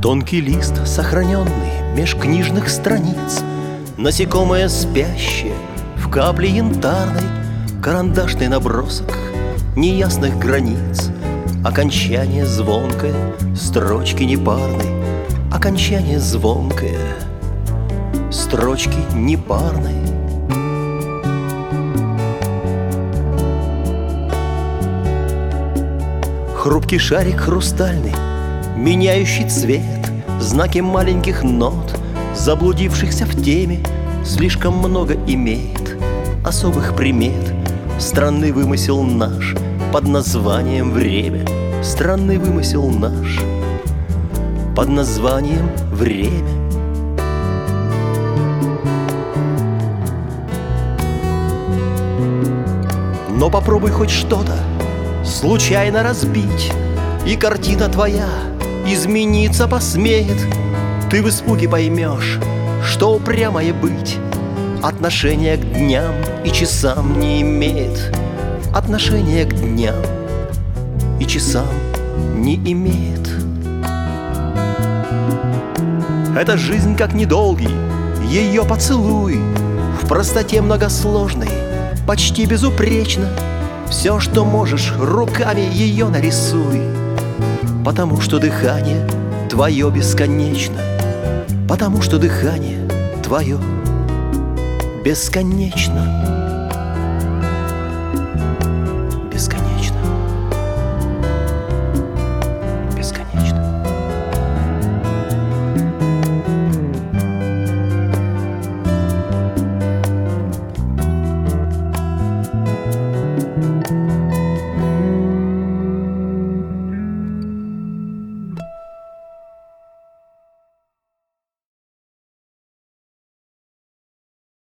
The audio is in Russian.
Тонкий лист, сохраненный меж книжных страниц, насекомое спящее в капле янтарной, карандашный набросок неясных границ, окончание звонкое, строчки непарной, окончание звонкое, строчки непарной. Хрупкий шарик хрустальный, меняющий цвет, знаки маленьких нот, заблудившихся в теме, слишком много имеет особых примет. Странный вымысел наш под названием время, странный вымысел наш под названием время. Но попробуй хоть что-то случайно разбить, и картина твоя измениться посмеет. Ты в испуге поймешь, что упрямое быть отношения к дням и часам не имеет. Отношения к дням и часам не имеет. Эта жизнь как недолгий ее поцелуй, в простоте многосложной, почти безупречно. Все, что можешь, руками ее нарисуй, потому что дыхание твое бесконечно, потому что дыхание твое бесконечно.